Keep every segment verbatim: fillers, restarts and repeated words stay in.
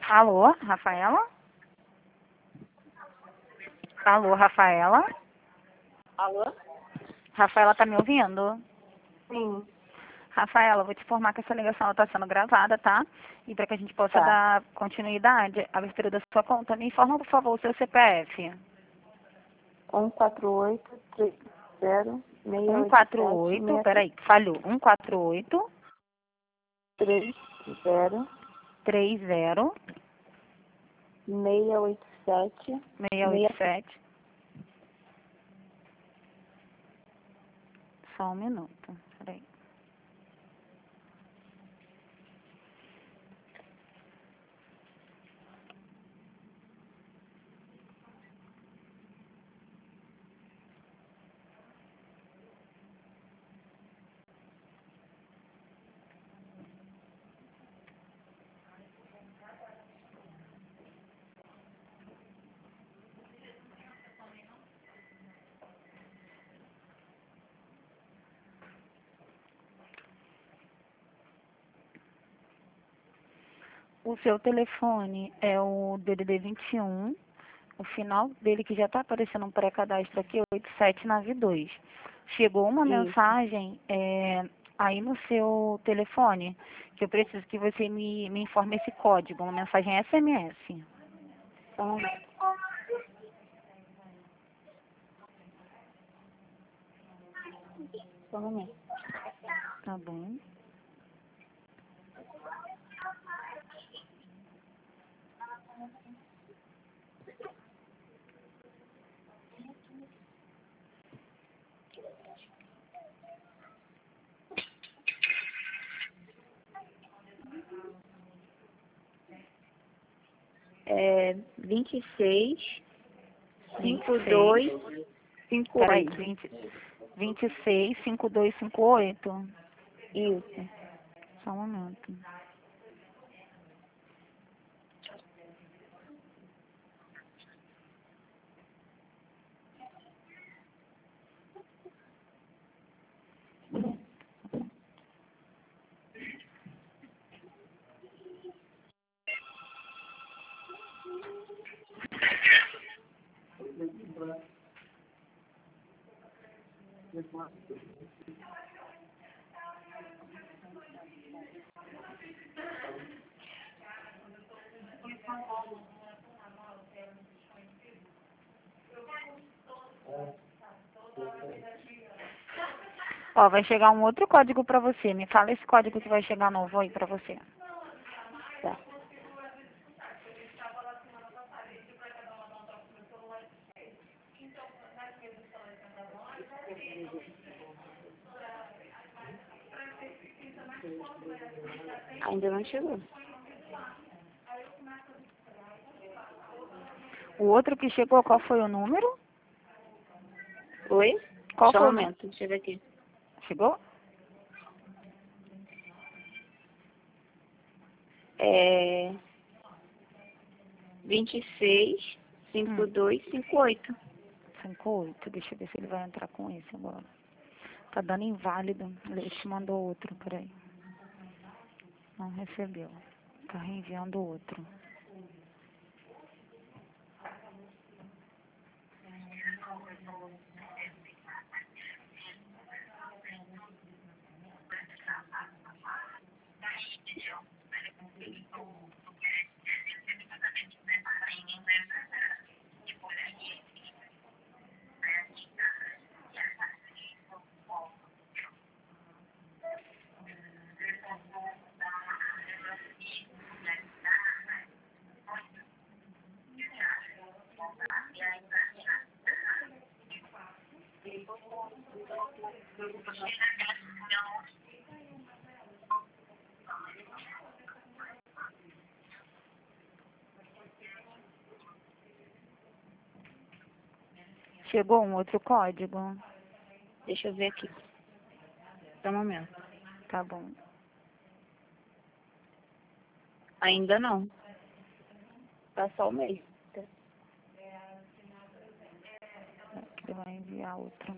Alô, Rafaela? Alô, Rafaela? Alô? Rafaela, tá me ouvindo? Sim. Rafaela, vou te informar que essa ligação está sendo gravada, tá? E para que a gente possa Tá. dar continuidade à abertura da sua conta, me informa, por favor, o seu C P F. um quatro oito, três zero, seis um oito quatro sete, oito, seis peraí, falhou. um quatro oito, três zero, três zero, seis oito sete, seis oito seis. sete. Só um minuto, peraí. O seu telefone é o D D D vinte e um, o final dele que já está aparecendo um pré-cadastro aqui, oito sete nove dois. Chegou uma Isso. mensagem é, aí no seu telefone, que eu preciso que você me, me informe esse código, uma mensagem S M S. Só um momento. Só um momento. Tá bom? É vinte e seis, vinte cinquenta e e dois, seis, cinquenta e peraí, oito. vinte, vinte e seis, cinquenta e dois, cinquenta e oito. Isso. Só um momento. Ó, vai chegar um outro código para você. Me fala esse código que vai chegar novo aí para você. Tá. Ainda não chegou. O outro que chegou, qual foi o número? Oi? Qual Só um foi o número? momento. Deixa eu ver aqui. Chegou? É vinte e seis, cinquenta e dois, cinquenta e oito. cinco oito. Deixa eu ver se ele vai entrar com esse agora. Tá dando inválido. Ele te mandou outro, peraí. Não recebeu. Tá reenviando outro. Chegou um outro código? Deixa eu ver aqui. Só um momento. Tá bom. Ainda não. Tá só o mês. Aqui ele vai enviar outro.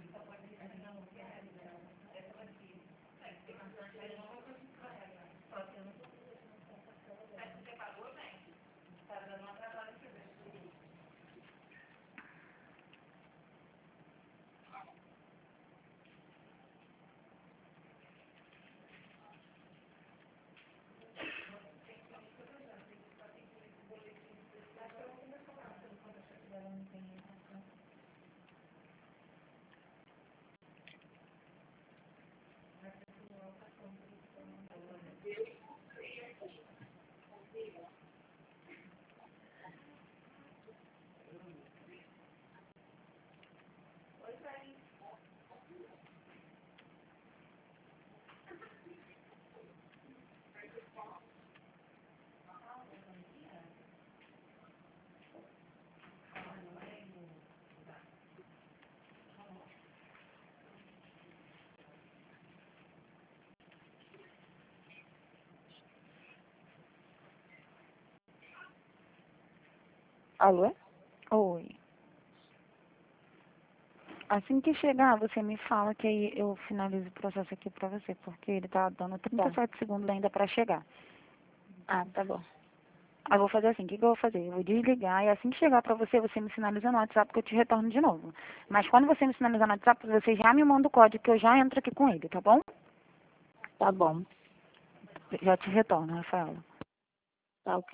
Alô? Oi. Assim que chegar, você me fala que aí eu finalizo o processo aqui pra você, porque ele tá dando trinta e sete segundos ainda pra chegar. Ah, tá bom. Aí eu vou fazer assim, o que, que eu vou fazer? Eu vou desligar e assim que chegar pra você, você me sinaliza no WhatsApp que eu te retorno de novo. Mas quando você me sinalizar no WhatsApp, você já me manda o código que eu já entro aqui com ele, tá bom? Tá bom. Já te retorno, Rafaela. Tá ok.